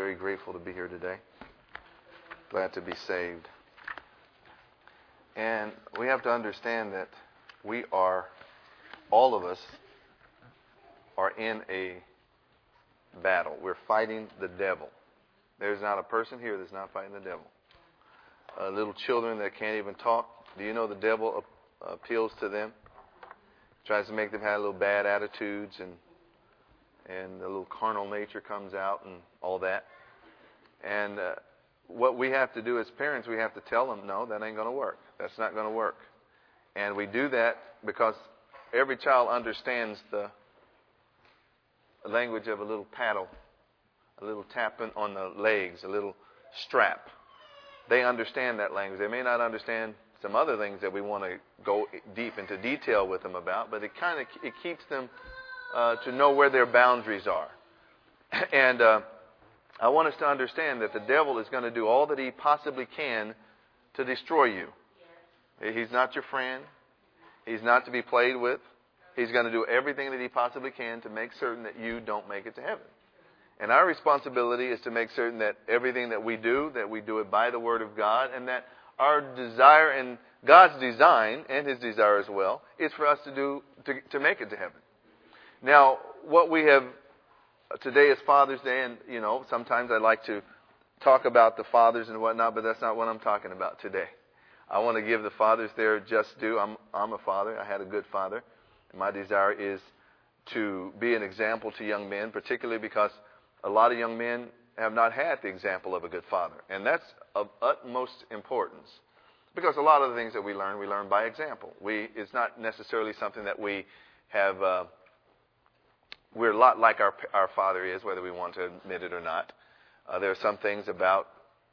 very grateful to be here today. Glad to be saved. And we have to understand that all of us are in a battle. We're fighting the devil. There's not a person here that's not fighting the devil. Little children that can't even talk, do you know the devil appeals to them? Tries to make them have little bad attitudes, and the little carnal nature comes out and all that. And what we have to do as parents, we have to tell them, no, that ain't going to work. That's not going to work. And we do that because every child understands the language of a little paddle, a little tapping on the legs, a little strap. They understand that language. They may not understand some other things that we want to go deep into detail with them about, but it keeps them to know where their boundaries are. And I want us to understand that the devil is going to do all that he possibly can to destroy you. He's not your friend. He's not to be played with. He's going to do everything that he possibly can to make certain that you don't make it to heaven. And our responsibility is to make certain that everything that we do it by the Word of God, and that our desire and God's design, and His desire as well, is for us to make it to heaven. Now, what we have today is Father's Day, and sometimes I like to talk about the fathers and whatnot, but that's not what I'm talking about today. I want to give the fathers their just due. I'm a father. I had a good father. And my desire is to be an example to young men, particularly because a lot of young men have not had the example of a good father. And that's of utmost importance. Because a lot of the things that we learn by example. It's not necessarily something that we have... we're a lot like our father is, whether we want to admit it or not. There are some things about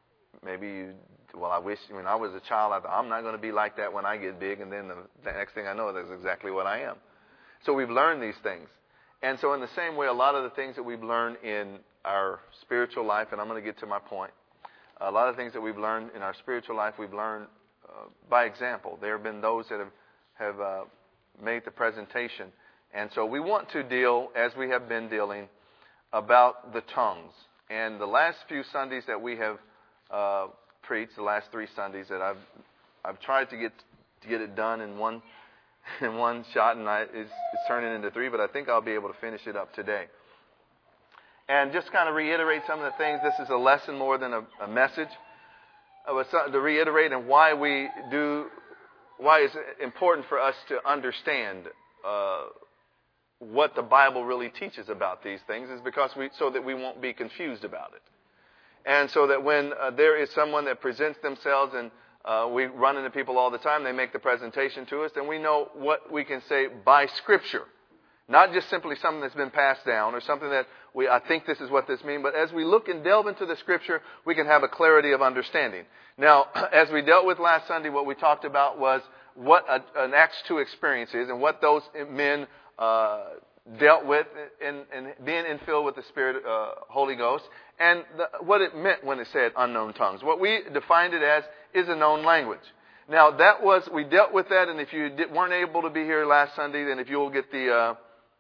I wish when I was a child, I thought, I'm not going to be like that when I get big. And then the next thing I know, that's exactly what I am. So we've learned these things. And so in the same way, a lot of the things that we've learned in our spiritual life, and I'm going to get to my point, a lot of things that we've learned in our spiritual life, we've learned by example. There have been those that have made the presentation. And so we want to deal, as we have been dealing, about the tongues. And the last few Sundays that we have preached, the last 3 Sundays that I've tried to get it done in one shot, and it's turning into 3, but I think I'll be able to finish it up today. And just kind of reiterate some of the things. This is a lesson more than a message. To reiterate and why it's important for us to understand what the Bible really teaches about these things is because so that we won't be confused about it. And so that when there is someone that presents themselves, and we run into people all the time, they make the presentation to us, then we know what we can say by Scripture. Not just simply something that's been passed down or something that I think this is what this means, but as we look and delve into the Scripture, we can have a clarity of understanding. Now, as we dealt with last Sunday, what we talked about was what an Acts 2 experience is and what those men dealt with in being infilled with the Spirit, Holy Ghost, and what it meant when it said unknown tongues. What we defined it as is a known language. Now, we dealt with that, and if you weren't able to be here last Sunday, then if you'll get go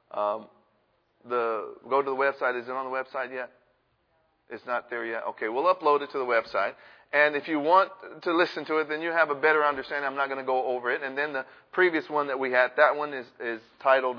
to the website. Is it on the website yet? It's not there yet? Okay, we'll upload it to the website. And if you want to listen to it, then you have a better understanding. I'm not going to go over it. And then the previous one that we had, that one is titled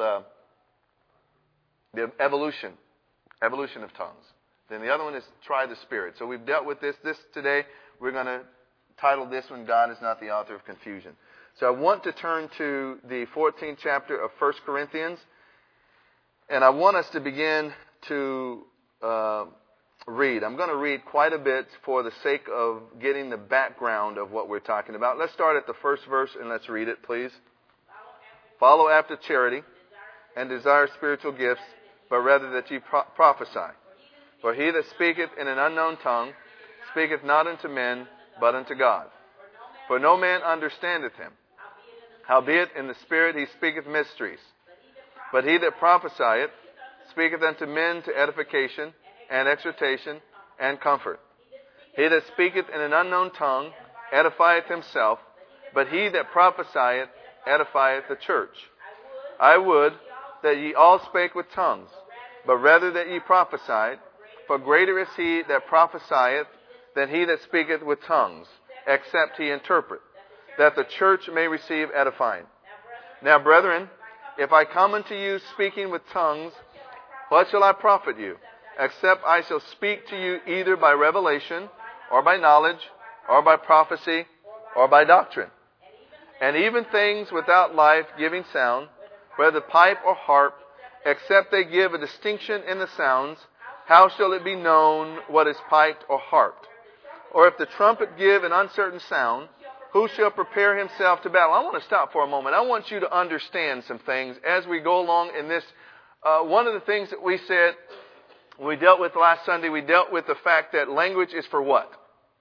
the evolution of tongues. Then the other one is Try the Spirit. So we've dealt with this. Today, we're going to title this one, God is not the author of confusion. So I want to turn to the 14th chapter of 1 Corinthians. And I want us to begin to read. I'm going to read quite a bit for the sake of getting the background of what we're talking about. Let's start at the first verse and let's read it, please. Follow after charity and desire spiritual gifts, but rather that ye prophesy. For he that speaketh in an unknown tongue speaketh not unto men, but unto God. For no man understandeth him. Howbeit in the Spirit he speaketh mysteries. But he that prophesieth speaketh unto men to edification and exhortation and comfort. He that speaketh in an unknown tongue edifieth himself, but he that prophesieth edifieth the church. I would that ye all spake with tongues, but rather that ye prophesied. For greater is he that prophesieth than he that speaketh with tongues, except he interpret, that the church may receive edifying. Now, brethren, if I come unto you speaking with tongues, what shall I profit you? Except I shall speak to you either by revelation, or by knowledge, or by prophecy, or by doctrine. And even things without life giving sound, whether pipe or harp, except they give a distinction in the sounds, how shall it be known what is piped or harped? Or if the trumpet give an uncertain sound, who shall prepare himself to battle? I want to stop for a moment. I want you to understand some things as we go along in this. One of the things that we said, we dealt with last Sunday, we dealt with the fact that language is for what?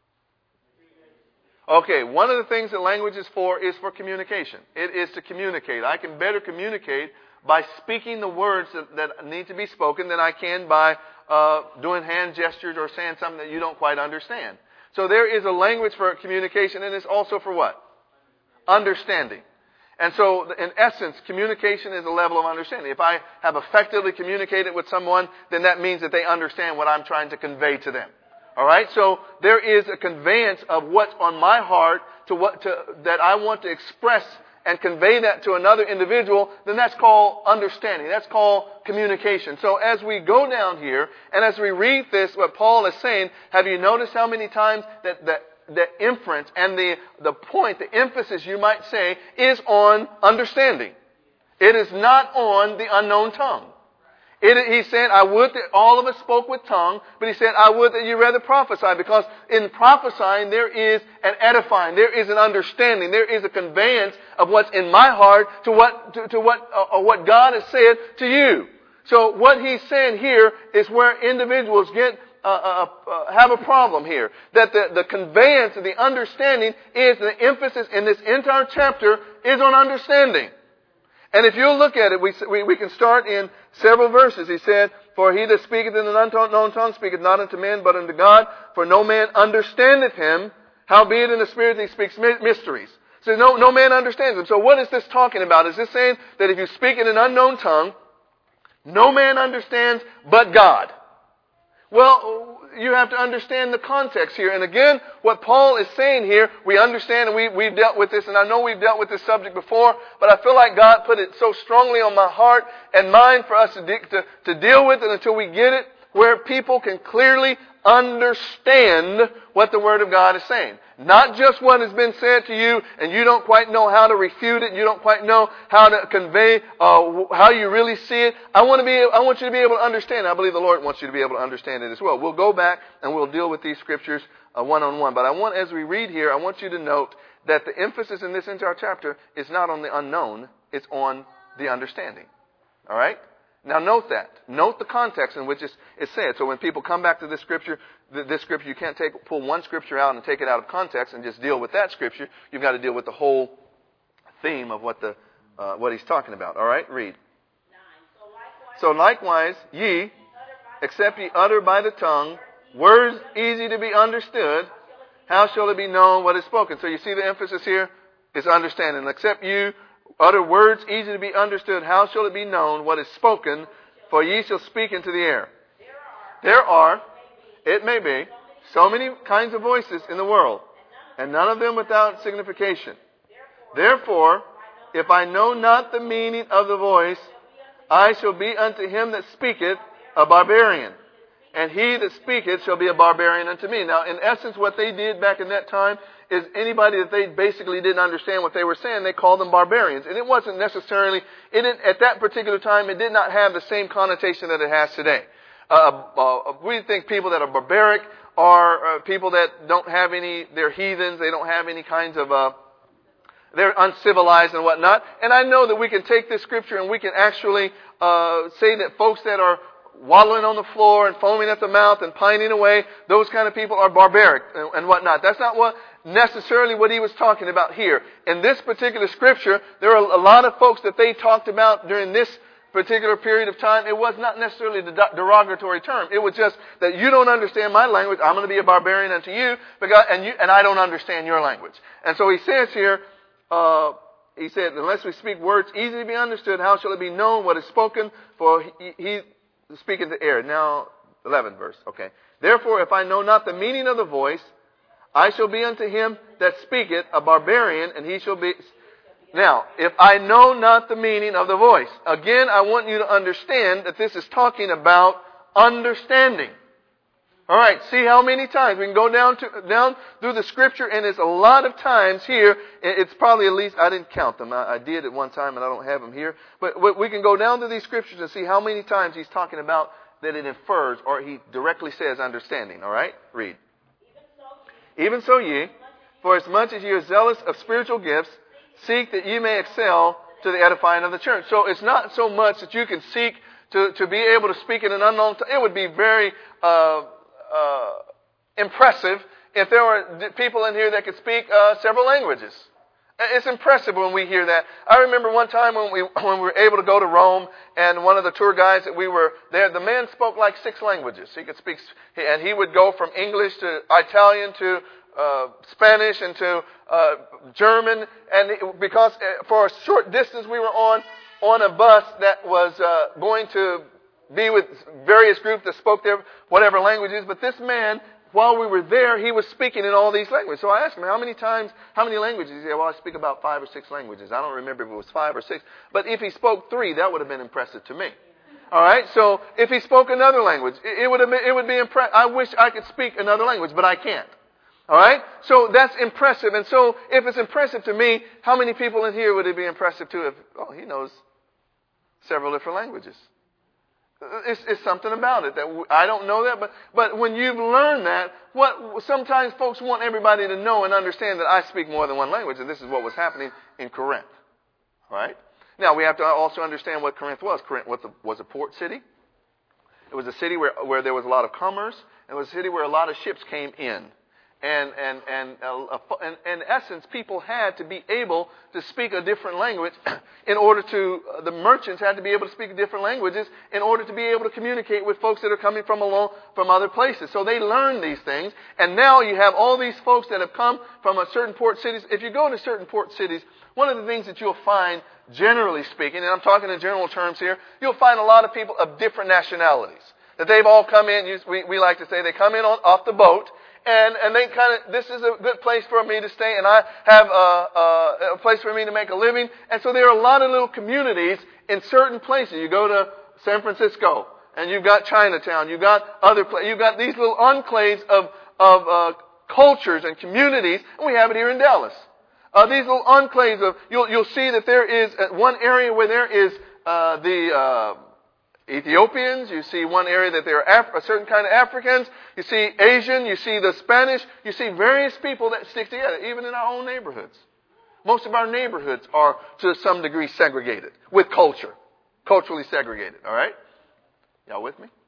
Okay, one of the things that language is for communication. It is to communicate. I can better communicate by speaking the words that need to be spoken than I can by doing hand gestures or saying something that you don't quite understand. So there is a language for communication, and it's also for what? Understanding. And so, in essence, communication is a level of understanding. If I have effectively communicated with someone, then that means that they understand what I'm trying to convey to them. All right? So there is a conveyance of what's on my heart that I want to express and convey that to another individual, then that's called understanding. That's called communication. So as we go down here, and as we read this, what Paul is saying, have you noticed how many times that the inference and the point, the emphasis you might say, is on understanding. It is not on the unknown tongue. He said, I would that all of us spoke with tongue, but he said, I would that you rather prophesy, because in prophesying there is an edifying, there is an understanding, there is a conveyance of what's in my heart to what God has said to you. So what he's saying here is where individuals have a problem here. That the conveyance of the understanding is the emphasis in this entire chapter is on understanding. And if you look at it, we can start in several verses. He said, for he that speaketh in an unknown tongue speaketh not unto men, but unto God. For no man understandeth him, howbeit in the spirit he speaks mysteries. So no man understands him. So what is this talking about? Is this saying that if you speak in an unknown tongue, no man understands but God? Well, you have to understand the context here. And again, what Paul is saying here, we understand, and we've dealt with this, and I know we've dealt with this subject before, but I feel like God put it so strongly on my heart and mind for us to deal with it until we get it where people can clearly understand what the Word of God is saying. Not just what has been said to you, and you don't quite know how to refute it, you don't quite know how to convey how you really see it. I want you to be able to understand. I believe the Lord wants you to be able to understand it as well. We'll go back and we'll deal with these scriptures one-on-one. But as we read here, I want you to note that the emphasis in this entire chapter is not on the unknown, it's on the understanding. All right? Now note that. Note the context in which it's said. So when people come back to this scripture, you can't pull one scripture out and take it out of context and just deal with that scripture. You've got to deal with the whole theme of what he's talking about. All right, read. So likewise, ye, except ye utter by the tongue words easy to be understood, how shall it be known what is spoken? So you see the emphasis here is understanding. Except you utter words easy to be understood, how shall it be known what is spoken? For ye shall speak into the air. There are, it may be, so many kinds of voices in the world, and none of them without signification. Therefore, if I know not the meaning of the voice, I shall be unto him that speaketh a barbarian, and he that speaketh shall be a barbarian unto me. Now, in essence, what they did back in that time is anybody that they basically didn't understand what they were saying, they called them barbarians. And it wasn't necessarily, at that particular time, it did not have the same connotation that it has today. We think people that are barbaric are people that don't have they're heathens, they don't have any kinds of, they're uncivilized and whatnot. And I know that we can take this scripture and we can actually say that folks that are waddling on the floor and foaming at the mouth and pining away, those kind of people are barbaric and whatnot. That's not necessarily what he was talking about here. In this particular scripture, there are a lot of folks that they talked about during this particular period of time. It was not necessarily the derogatory term. It was just that you don't understand my language, I'm going to be a barbarian unto you, and I don't understand your language. And so he says here, he said, unless we speak words easy to be understood, how shall it be known what is spoken? For he speaketh the air. Now, 11th verse. Okay. Therefore, if I know not the meaning of the voice, I shall be unto him that speaketh a barbarian, and he shall be... Now, if I know not the meaning of the voice, again, I want you to understand that this is talking about understanding. All right, see how many times we can go down through the scripture, and it's a lot of times here. It's probably at least, I didn't count them. I did at one time, and I don't have them here. But we can go down to these scriptures and see how many times he's talking about that it infers, or he directly says understanding. All right, read. Even so ye, for as much as ye are zealous of spiritual gifts, seek that ye may excel to the edifying of the church. So it's not so much that you can seek to be able to speak in an unknown tongue. It would be very impressive if there were people in here that could speak several languages. It's impressive when we hear that. I remember one time when we were able to go to Rome, and one of the tour guides that we were there, the man spoke like 6 languages. He could speak, and he would go from English to Italian to Spanish and to German, and because for a short distance we were on a bus that was going to be with various groups that spoke their whatever languages, but this man, while we were there, he was speaking in all these languages. So I asked him, how many languages? He said, well, I speak about 5 or 6 languages. I don't remember if it was 5 or 6, but if he spoke 3, that would have been impressive to me. All right, so if he spoke another language, it would be impressive. I wish I could speak another language, but I can't. All right, so that's impressive. And so if it's impressive to me, how many people in here would it be impressive to if, he knows several different languages? It's something about it that I don't know that, but when you've learned that, sometimes folks want everybody to know and understand that I speak more than one language, and this is what was happening in Corinth. All right? Now, we have to also understand what Corinth was. Corinth was a port city. It was a city where there was a lot of commerce, and it was a city where a lot of ships came in. And in essence, people had to be able to speak a different language the merchants had to be able to speak different languages in order to be able to communicate with folks that are coming from other places. So they learned these things, and now you have all these folks that have come from a certain port cities. If you go to certain port cities, one of the things that you'll find, generally speaking, and I'm talking in general terms here, you'll find a lot of people of different nationalities. That they've all come in, we like to say, they come in off the boat, and they this is a good place for me to stay, and I have a place for me to make a living. And so there are a lot of little communities in certain places. You go to San Francisco, and you've got Chinatown. You've got you've got these little enclaves of cultures and communities, and we have it here in Dallas. These little enclaves of you'll see that there is one area where there is the Ethiopians, you see one area that there are a certain kind of Africans, you see Asian, you see the Spanish, you see various people that stick together, even in our own neighborhoods. Most of our neighborhoods are to some degree segregated, with culture, culturally segregated, all right? Y'all with me?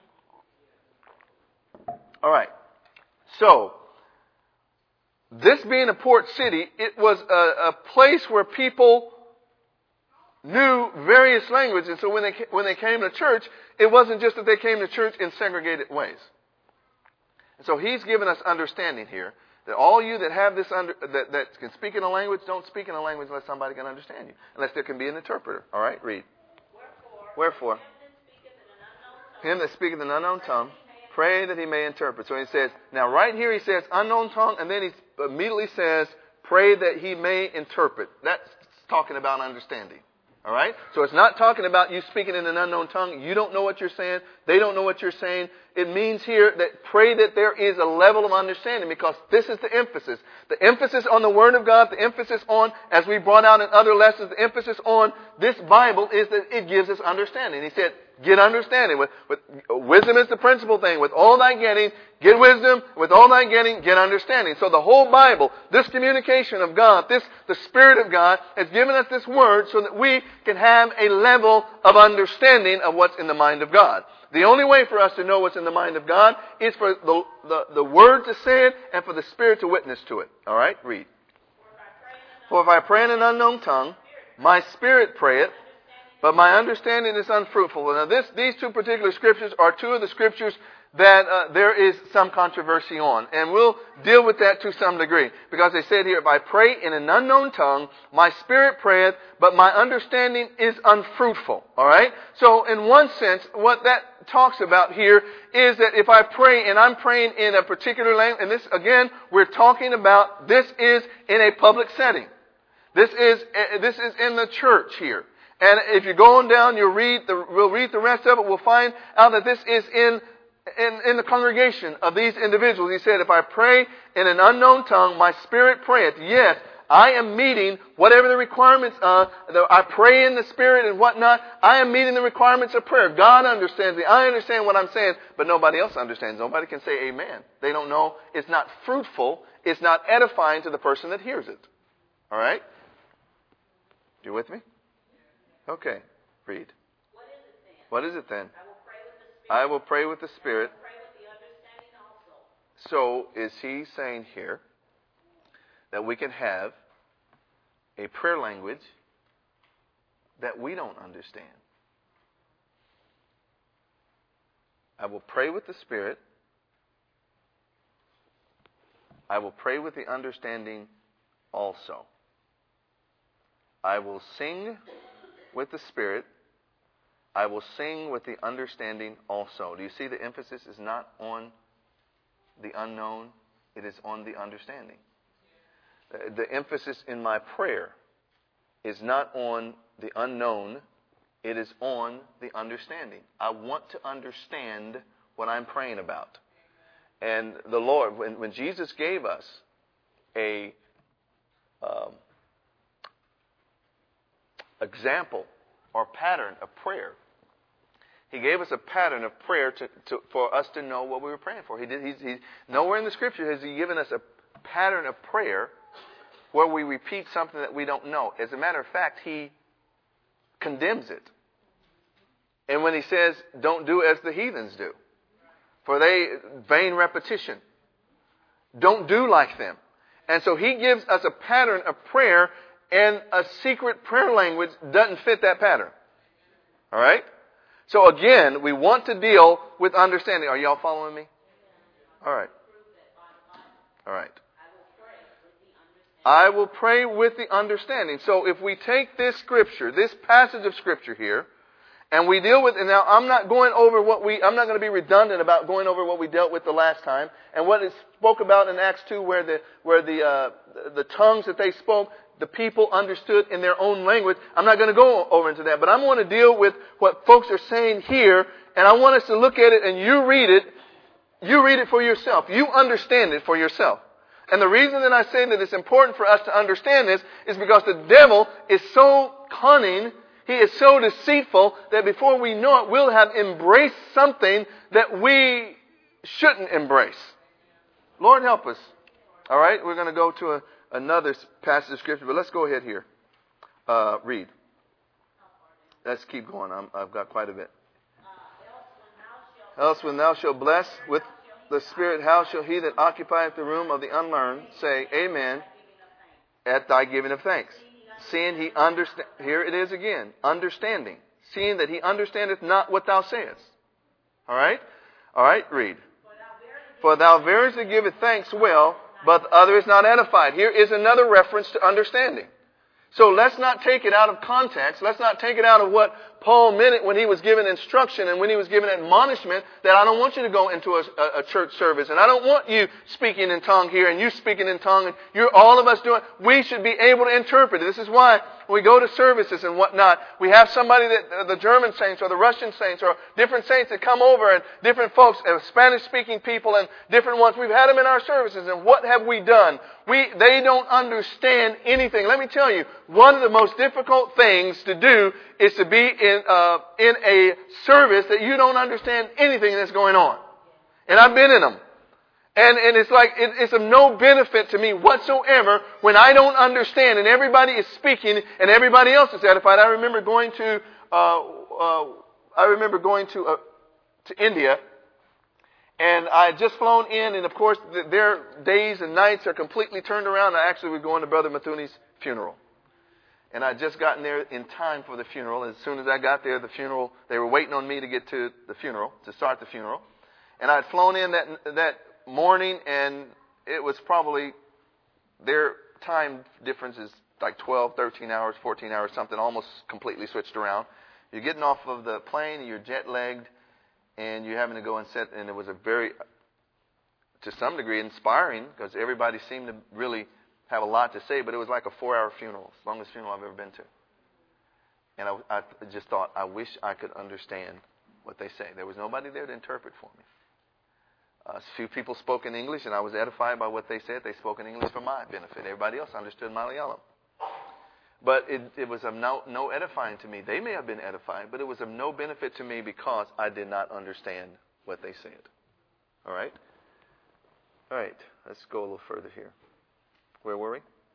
All right. So, this being a port city, it was a place where people knew various languages, and so when they came to church, it wasn't just that they came to church in segregated ways. And so he's given us understanding here that all you that have this that can speak in a language, don't speak in a language unless somebody can understand you, unless there can be an interpreter. All right, read. Wherefore, him that speaketh in an unknown tongue, pray that he may interpret. So he says, now right here he says unknown tongue, and then he immediately says, pray that he may interpret. That's talking about understanding. All right? So it's not talking about you speaking in an unknown tongue. You don't know what you're saying. They don't know what you're saying. It means here that pray that there is a level of understanding, because this is the emphasis. The emphasis on the Word of God, the emphasis on, as we brought out in other lessons, the emphasis on this Bible is that it gives us understanding. He said, get understanding. With wisdom is the principal thing. With all thy getting, get wisdom. With all thy getting, get understanding. So the whole Bible, this communication of God, the Spirit of God, has given us this Word so that we can have a level of understanding of what's in the mind of God. The only way for us to know what's in the mind of God is for the Word to say it and for the Spirit to witness to it. All right? Read. For if I pray in an unknown tongue, my spirit prayeth, but my understanding is unfruitful. Now, these two particular scriptures are two of the scriptures that there is some controversy on. And we'll deal with that to some degree. Because they said here, if I pray in an unknown tongue, my spirit prayeth, but my understanding is unfruitful. All right? So, in one sense, what that talks about here is that if I pray and I'm praying in a particular language, and this, again, we're talking about this is in a public setting. This is in the church here. And if you go on down, we'll read the rest of it. We'll find out that this is in the congregation of these individuals. He said, if I pray in an unknown tongue, my spirit prayeth. Yes, I am meeting whatever the requirements are. I pray in the Spirit and whatnot. I am meeting the requirements of prayer. God understands me. I understand what I'm saying, but nobody else understands. Nobody can say amen. They don't know. It's not fruitful. It's not edifying to the person that hears it. All right? You with me? Okay. Read. What is it then? I will pray with the Spirit. So is he saying here that we can have a prayer language that we don't understand? I will pray with the Spirit. I will pray with the understanding also. I will sing with the Spirit. I will sing with the understanding also. Do you see the emphasis is not on the unknown? It is on the understanding. The emphasis in my prayer is not on the unknown. It is on the understanding. I want to understand what I'm praying about. And the Lord, when Jesus gave us a example or pattern of prayer, He gave us a pattern of prayer for us to know what we were praying for. He's nowhere in the Scripture has He given us a pattern of prayer where we repeat something that we don't know. As a matter of fact, He condemns it. And when He says, don't do as the heathens do, for they vain repetition. Don't do like them. And so He gives us a pattern of prayer, and a secret prayer language doesn't fit that pattern. All right? So again, we want to deal with understanding. Are y'all following me? All right. All right. I will pray with the understanding. So if we take this Scripture, this passage of Scripture here, and we deal with, and now I'm not going over I'm not going to be redundant about going over what we dealt with the last time, and what it spoke about in Acts 2 where the tongues that they spoke, the people understood in their own language. I'm not going to go over into that, but I'm going to deal with what folks are saying here, and I want us to look at it and you read it for yourself. You understand it for yourself. And the reason that I say that it's important for us to understand this is because the devil is so cunning, he is so deceitful, that before we know it, we'll have embraced something that we shouldn't embrace. Lord help us. All right, we're going to go to another passage of Scripture, but let's go ahead here. Read. Let's keep going. I've got quite a bit. Else when thou shalt bless with the Spirit, how shall he that occupieth the room of the unlearned say, Amen, at thy giving of thanks? Seeing he understand, here it is again, understanding. Seeing that he understandeth not what thou sayest. All right? All right, read. For thou variously giveth thanks well, but the other is not edified. Here is another reference to understanding. So let's not take it out of context. Let's not take it out of what Paul meant it when he was given instruction and when he was given admonishment that I don't want you to go into a church service, and I don't want you speaking in tongue here and you speaking in tongue and you're all of us doing. We should be able to interpret it. This is why when we go to services and whatnot, we have somebody that the German saints or the Russian saints or different saints that come over, and different folks, Spanish-speaking people and different ones. We've had them in our services, and what have we done? They don't understand anything. Let me tell you, one of the most difficult things to do is to be in a service that you don't understand anything that's going on. And I've been in them. And it's like, it's of no benefit to me whatsoever when I don't understand and everybody is speaking and everybody else is edified. I remember going to India, and I had just flown in, and of course their days and nights are completely turned around. I actually was going to Brother Mathuni's funeral. And I'd just gotten there in time for the funeral. As soon as I got there, they were waiting on me to get to the funeral, to start the funeral. And I'd flown in that morning, and it was probably, their time difference is like 12, 13 hours, 14 hours, something almost completely switched around. You're getting off of the plane, you're jet-lagged, and you're having to go and sit, and it was a very, to some degree, inspiring, because everybody seemed to really have a lot to say, but it was like a 4-hour funeral, longest funeral I've ever been to. And I just thought, I wish I could understand what they say. There was nobody there to interpret for me. A few people spoke in English, and I was edified by what they said. They spoke in English for my benefit. Everybody else understood Malayalam. But it was of no edifying to me. They may have been edified, but it was of no benefit to me because I did not understand what they said. All right? All right. Let's go a little further here. Where were we?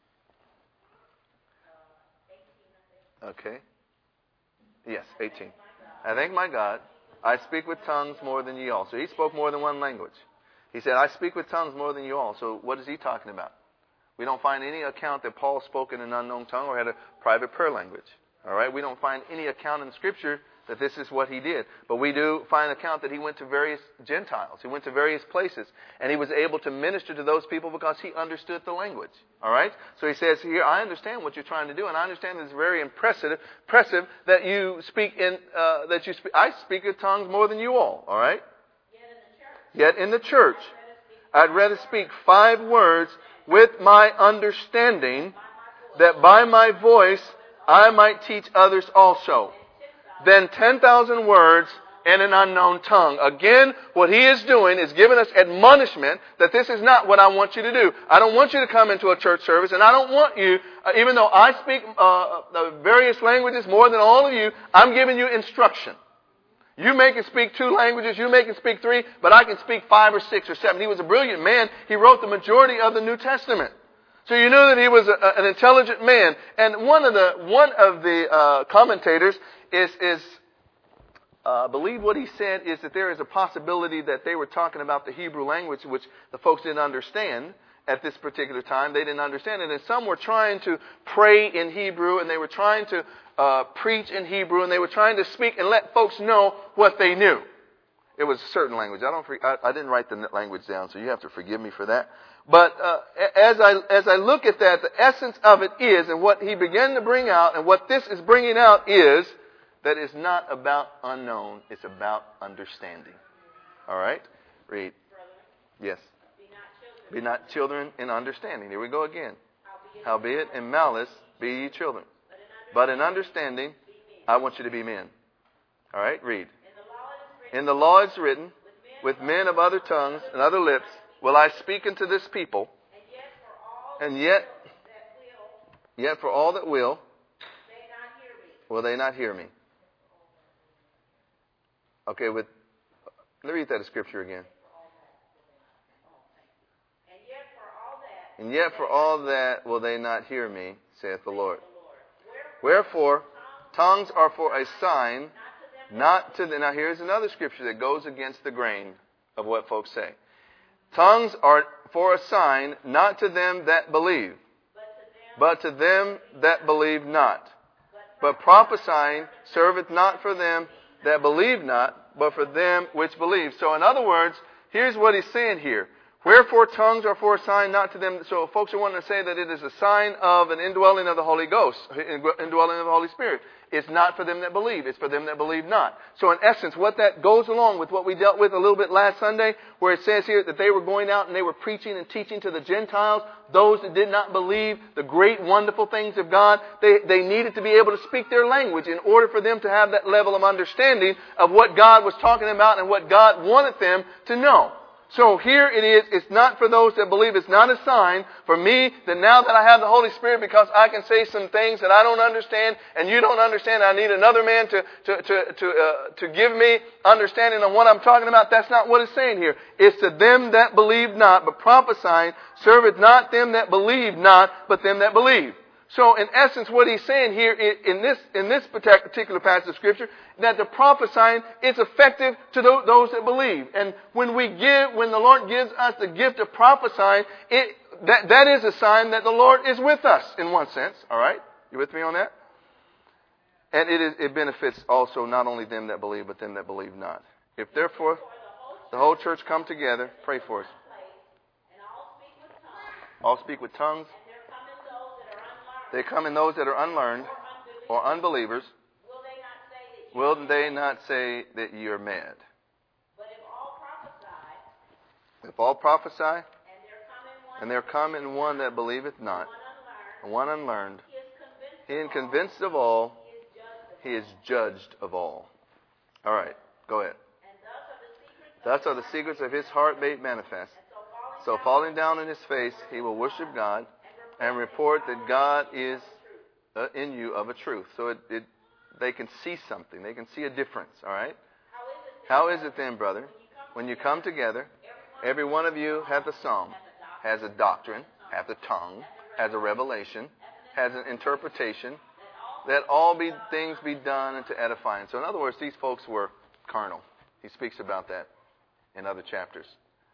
Okay. Yes, 18. I thank my God. I speak with tongues more than ye all. So he spoke more than one language. He said, I speak with tongues more than you all. So what is he talking about? We don't find any account that Paul spoke in an unknown tongue or had a private prayer language. All right? We don't find any account in Scripture that this is what he did. But we do find account that he went to various Gentiles. He went to various places. And he was able to minister to those people because he understood the language. All right? So he says here, I understand what you're trying to do. And I understand it's very impressive that you speak I speak in tongues more than you all. All right? Yet in the church, I'd rather speak 5 words with my understanding, that by my voice I might teach others also, than 10,000 words in an unknown tongue. Again, what he is doing is giving us admonishment that this is not what I want you to do. I don't want you to come into a church service, and I don't want you, even though I speak various languages more than all of you, I'm giving you instruction. You may can speak 2 languages, you may can speak 3, but I can speak 5 or 6 or 7. He was a brilliant man. He wrote the majority of the New Testament. So you knew that he was an intelligent man. And one of the commentators believe what he said is that there is a possibility that they were talking about the Hebrew language, which the folks didn't understand at this particular time. They didn't understand it. And some were trying to pray in Hebrew, and they were trying to preach in Hebrew, and they were trying to speak and let folks know what they knew. It was a certain language. I didn't write the language down, so you have to forgive me for that. But as I look at that, the essence of it is, and what he began to bring out, and what this is bringing out is, that it's not about unknown, it's about understanding. All right? Read. Yes. Be not children in understanding. Here we go again. Howbeit in malice be ye children. But in understanding, I want you to be men. All right? Read. In the law it's written, with men of other tongues and other lips will I speak unto this people, and yet for all that will they not hear me. Okay, let me read that scripture again. And yet for all that will they not hear me, saith the Lord. Wherefore, tongues are for a sign, not to them. Now here's another scripture that goes against the grain of what folks say. Tongues are for a sign, not to them that believe, but to them that believe not. But prophesying serveth not for them that believe not, but for them which believe. So in other words, here's what he's saying here. Wherefore tongues are for a sign, not to them. So folks are wanting to say that it is a sign of an indwelling of the Holy Ghost, indwelling of the Holy Spirit. It's not for them that believe. It's for them that believe not. So in essence, what that goes along with what we dealt with a little bit last Sunday, where it says here that they were going out and they were preaching and teaching to the Gentiles, those that did not believe the great, wonderful things of God. They needed to be able to speak their language in order for them to have that level of understanding of what God was talking about and what God wanted them to know. So here it is. It's not for those that believe. It's not a sign for me that now that I have the Holy Spirit, because I can say some things that I don't understand and you don't understand, I need another man to give me understanding on what I'm talking about. That's not what it's saying here. It's to them that believe not, but prophesying serveth not them that believe not, but them that believe. So in essence, what he's saying here in this particular passage of Scripture, that the prophesying is effective to those that believe. And when the Lord gives us the gift of prophesying, that is a sign that the Lord is with us in one sense. All right? You with me on that? And it benefits also not only them that believe, but them that believe not. If therefore the whole church come together, pray for us. All speak with tongues. They come in those that are unlearned or unbelievers. Will they not say that ye are mad? If all prophesy, and there come in one that believeth not, and one unlearned, he is convinced of all, he is judged of all. All right, go ahead. Thus are the secrets of his heart made manifest. So falling down on his face, he will worship God and report that God is in you of a truth. So they can see something. They can see a difference, all right? How is it then, brother, when you come together, every one of you hath a psalm, has a doctrine, hath a tongue, has a revelation, has an interpretation, that all things be done unto edifying. So in other words, these folks were carnal. He speaks about that in other chapters.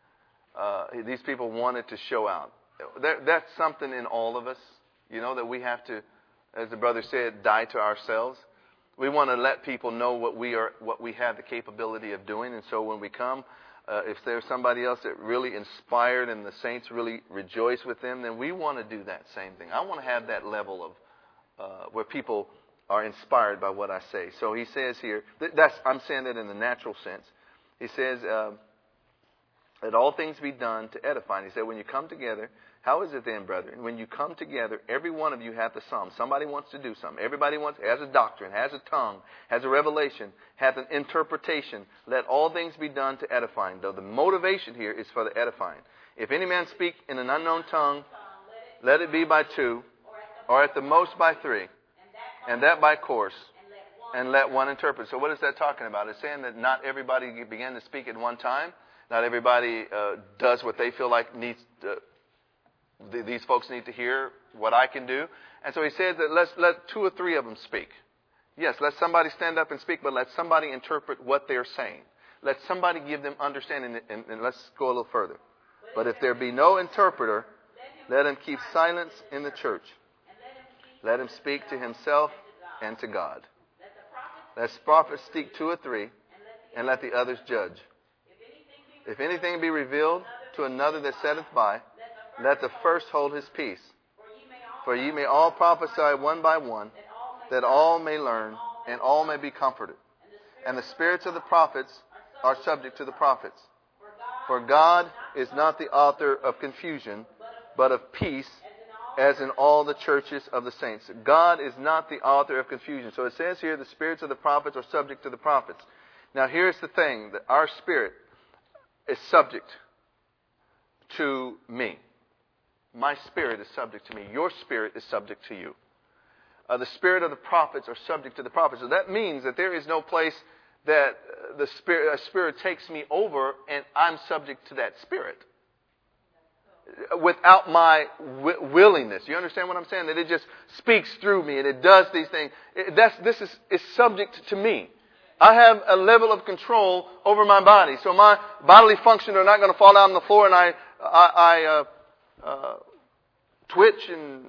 These people wanted to show out. That's something in all of us, that we have to, as the brother said, die to ourselves. We want to let people know what we have the capability of doing. And so when we come, if there's somebody else that really inspired and the saints really rejoice with them, then we want to do that same thing. I want to have that level of where people are inspired by what I say. So he says here, I'm saying that in the natural sense. He says, let all things be done to edify. And he said, when you come together, how is it then, brethren? When you come together, every one of you hath a psalm. Somebody wants to do something. Everybody has a doctrine, has a tongue, has a revelation, hath an interpretation. Let all things be done to edifying. Though the motivation here is for the edifying. If any man speak in an unknown tongue, let it be by two, or at the most by three, and that by course, and let one interpret. So what is that talking about? It's saying that not everybody began to speak at one time. Not everybody does what they feel like needs. These folks need to hear what I can do. And so he says that let two or three of them speak. Yes, let somebody stand up and speak, but let somebody interpret what they're saying. Let somebody give them understanding, and let's go a little further. But if there be no interpreter, let him keep silence in the church. Let him speak to himself and to God. Let prophets speak two or three, and let the others judge. If anything be revealed to another that sitteth by, let the first hold his peace. For ye may all prophesy one by one, that all may learn, and all may be comforted. And the spirits of the prophets are subject to the prophets. For God is not the author of confusion, but of peace, as in all the churches of the saints. God is not the author of confusion. So it says here, the spirits of the prophets are subject to the prophets. Now here's the thing, that our spirit is subject to me. My spirit is subject to me. Your spirit is subject to you. The spirit of the prophets are subject to the prophets. So that means that there is no place that a spirit takes me over and I'm subject to that spirit without my willingness. You understand what I'm saying? That it just speaks through me and it does these things. This is subject to me. I have a level of control over my body. So my bodily functions are not going to fall out on the floor and I twitch and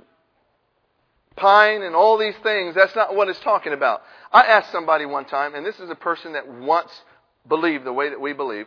pine and all these things. That's not what it's talking about. I asked somebody one time, and this is a person that once believed the way that we believe,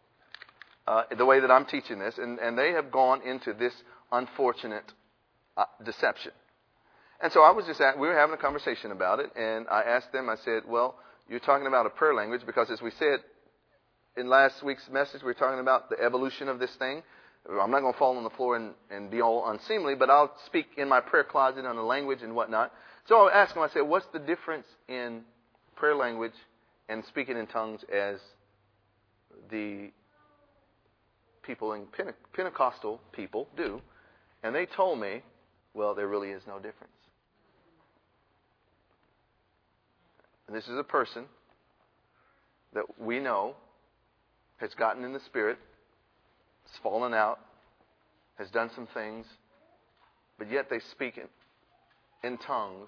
the way that I'm teaching this, and they have gone into this unfortunate deception. And so we were having a conversation about it, and I asked them, I said, well, you're talking about a prayer language, because as we said in last week's message, we were talking about the evolution of this thing. I'm not going to fall on the floor and be all unseemly, but I'll speak in my prayer closet on the language and whatnot. So I asked him, I said, what's the difference in prayer language and speaking in tongues as the people in Pentecostal people do? And they told me, well, there really is no difference. And this is a person that we know has gotten in the Spirit, has fallen out, has done some things, but yet they speak in tongues.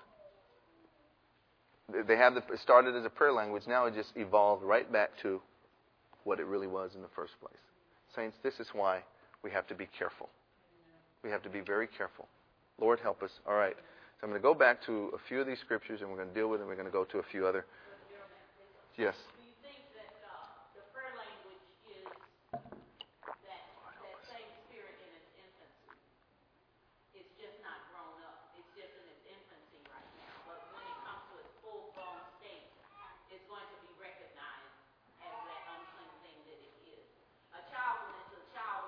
They have it started as a prayer language. Now it just evolved right back to what it really was in the first place. Saints, this is why we have to be careful. We have to be very careful. Lord, help us. All right. So I'm going to go back to a few of these scriptures, and we're going to deal with them. We're going to go to a few other. Yes. Do you think that the prayer language is that same spirit in its infancy? It's just not grown up. It's just in its infancy right now. But when it comes to its full-grown state, it's going to be recognized as that unclean thing that it is. A child, when it's a child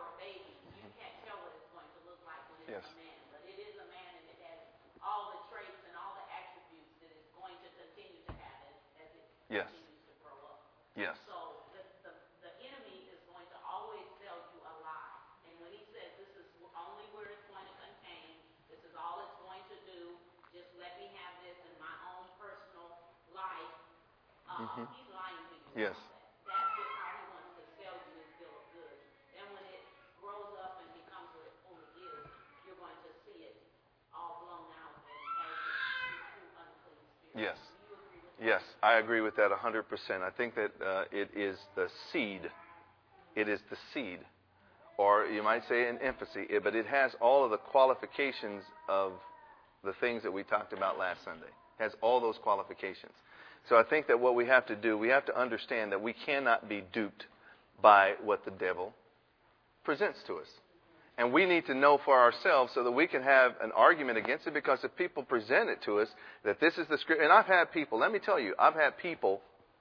Yes. continues to grow up. Yes. So the enemy is going to always tell you a lie. And when he says this is only where it's going to contain, this is all it's going to do, just let me have this in my own personal life, he's lying to you. Yes. That's just how he wants to sell you his bill of goods. Then when it grows up and becomes who it is, you're going to see it all blown out and as the true unclean spirit. Yes. Do you agree with that? Yes, I agree with that 100%. I think that it is the seed. It is the seed. Or you might say an infancy, but it has all of the qualifications of the things that we talked about last Sunday. It has all those qualifications. So I think that what we have to do, we have to understand that we cannot be duped by what the devil presents to us. And we need to know for ourselves so that we can have an argument against it, because if people present it to us, that this is the script. And I've had people, let me tell you, I've had people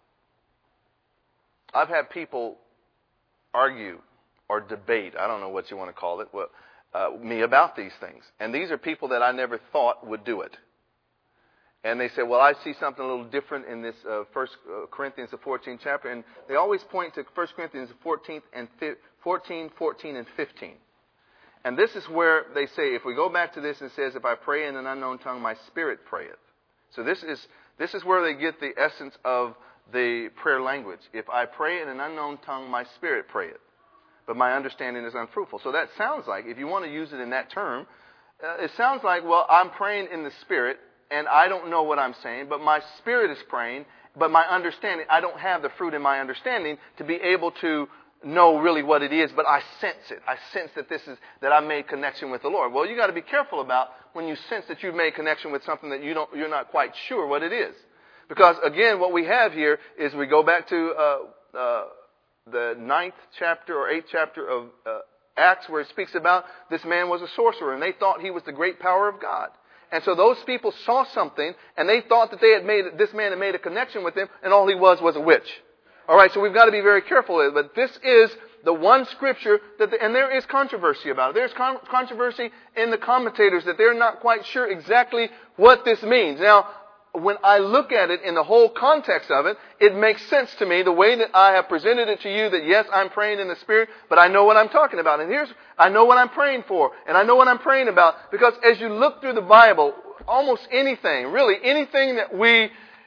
argue or debate, I don't know what you want to call it, me about these things. And these are people that I never thought would do it. And they say, well, I see something a little different in this 1 Corinthians, the 14th chapter. And they always point to 1 Corinthians 14, 14, and 15. And this is where they say, if we go back to this, it says, if I pray in an unknown tongue, my spirit prayeth. So this is where they get the essence of the prayer language. If I pray in an unknown tongue, my spirit prayeth, but my understanding is unfruitful. So that sounds like, if you want to use it in that term, it sounds like, well, I'm praying in the spirit, and I don't know what I'm saying, but my spirit is praying, but my understanding, I don't have the fruit in my understanding to be able to know really what it is, but I sense it. I sense that I made connection with the Lord. Well, you got to be careful about when you sense that you've made connection with something that you're not quite sure what it is. Because again, what we have here is we go back to the 9th chapter or 8th chapter of Acts, where it speaks about this man was a sorcerer, and they thought he was the great power of God. And so those people saw something, and they thought that this man had made a connection with them, and all he was a witch. All right, so we've got to be very careful with it. But this is the one scripture and there is controversy about it. There's controversy in the commentators that they're not quite sure exactly what this means. Now, when I look at it in the whole context of it, it makes sense to me the way that I have presented it to you, that yes, I'm praying in the Spirit, but I know what I'm talking about. And I know what I'm praying for, and I know what I'm praying about. Because as you look through the Bible, almost anything, really anything that we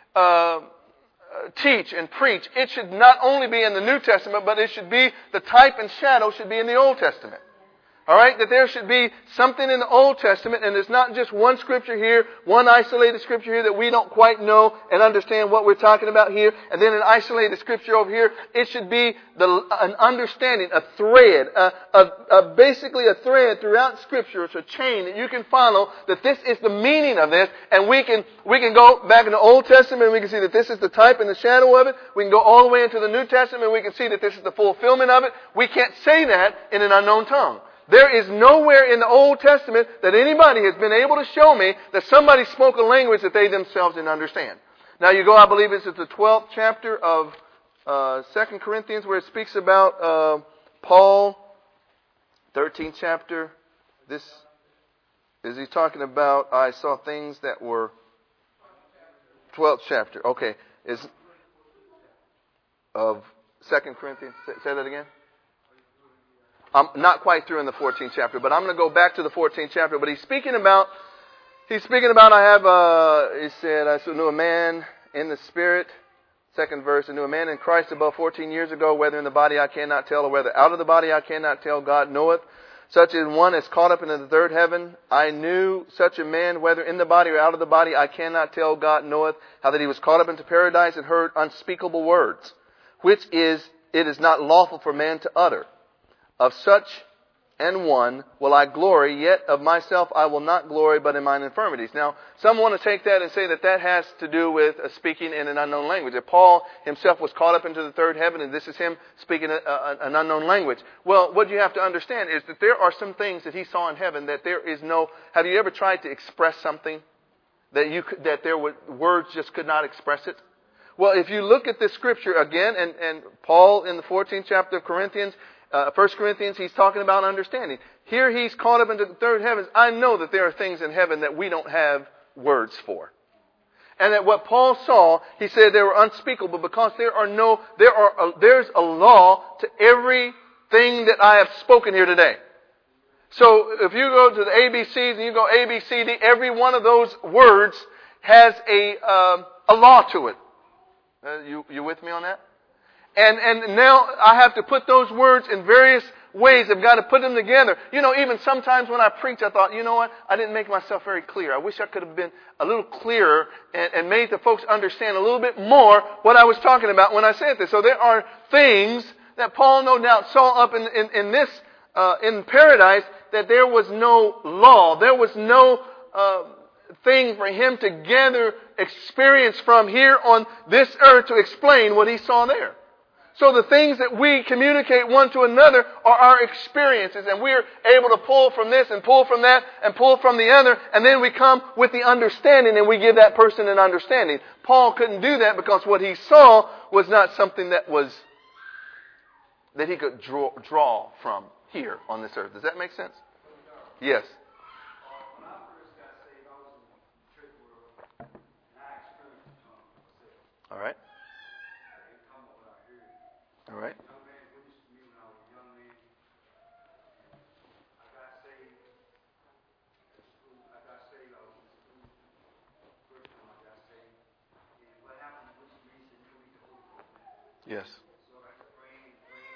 teach and preach, it should not only be in the New Testament, but it should be, the type and shadow should be in the Old Testament. All right, that there should be something in the Old Testament, and it's not just one scripture here, one isolated scripture here that we don't quite know and understand what we're talking about here, and then an isolated scripture over here. It should be an understanding, a thread, basically a thread throughout Scripture. It's a chain that you can follow, that this is the meaning of this, and we can go back in the Old Testament and we can see that this is the type and the shadow of it. We can go all the way into the New Testament and we can see that this is the fulfillment of it. We can't say that in an unknown tongue. There is nowhere in the Old Testament that anybody has been able to show me that somebody spoke a language that they themselves didn't understand. Now you go, I believe it's at the 12th chapter of 2 Corinthians, where it speaks about Paul, 13th chapter. This is he talking about, I saw things that were 12th chapter. Okay, is of 2 Corinthians. Say that again. I'm not quite through in the 14th chapter, but I'm going to go back to the 14th chapter. But he's speaking about, he said, I knew a man in the Spirit, second verse, I knew a man in Christ above 14 years ago, whether in the body I cannot tell, or whether out of the body I cannot tell, God knoweth. Such as one is caught up into the third heaven. I knew such a man, whether in the body or out of the body, I cannot tell, God knoweth, how that he was caught up into paradise and heard unspeakable words, which it is not lawful for man to utter. Of such an one will I glory, yet of myself I will not glory, but in mine infirmities. Now, some want to take that and say that that has to do with speaking in an unknown language. That Paul himself was caught up into the third heaven, and this is him speaking an unknown language. Well, what you have to understand is that there are some things that he saw in heaven that there is no... Have you ever tried to express something that words just could not express it? Well, if you look at this scripture again, and Paul in the 14th chapter of Corinthians... 1 Corinthians, he's talking about understanding. Here he's caught up into the third heavens. I know that there are things in heaven that we don't have words for. And that what Paul saw, he said they were unspeakable because there's a law to everything that I have spoken here today. So if you go to the ABCs and you go A, B, C, D, every one of those words has a law to it. You with me on that? And now I have to put those words in various ways. I've got to put them together. You know, even sometimes when I preach, I thought, you know what? I didn't make myself very clear. I wish I could have been a little clearer and made the folks understand a little bit more what I was talking about when I said this. So there are things that Paul no doubt saw up in paradise, that there was no law. There was no thing for him to gather experience from here on this earth to explain what he saw there. So the things that we communicate one to another are our experiences, and we're able to pull from this and pull from that and pull from the other, and then we come with the understanding and we give that person an understanding. Paul couldn't do that because what he saw was not something that he could draw from here on this earth. Does that make sense? Yes. When I first got saved, I was in the church world, and I experienced tongues myself. All right. I didn't come up what I heard. All right. A young man witnessed to me when I was a young man. I got saved at school. I was in school. First time I got saved. And what happened was me said, you need the Holy Ghost now. Yes. So I got praying.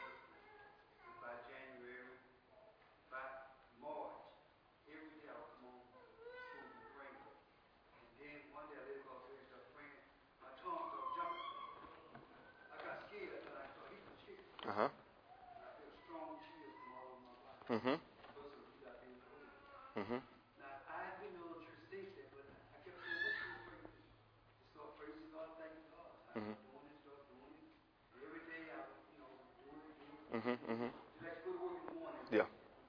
By January, by March, every day I would come on school and pray. And then one day I let go of prayer and started praying. My tongue started jumping. I got scared until I started hitting the chair. Uh-huh. And I felt strong chills come all over my body. Mm-hmm. Because of you got in the Holy Ghost. Mm-hmm. Now, I had been to the church since then, but I kept saying, what should we pray? Just start praising God, thanking God. I started doing it, Every day I was, doing it. Mm-hmm. Mm-hmm. Let's go to work in the morning. Yeah.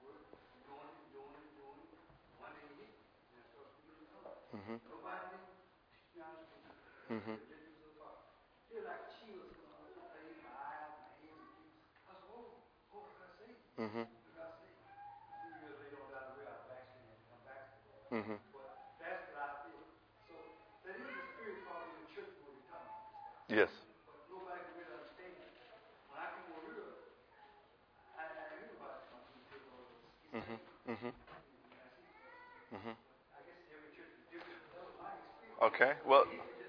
Doing it. One day he hit me. And I started speaking to God. Mm-hmm. Nobody teach me how to speak. Mm-hmm. Feel like chills coming on my face, my eyes, my head, and things. I said, I got saved. Mm-hmm. I got saved. A few years later on down the way, I backslid and come back to the Lord. Mm-hmm. But that's what I feel. So there is a spirit probably in the church where we talk about this stuff. Yes. But nobody can really understand it. When I come over here, I hear about it. Mm-hmm. Mm-hmm. Mm-hmm. I guess every church is different. That was my experience. Okay. Well.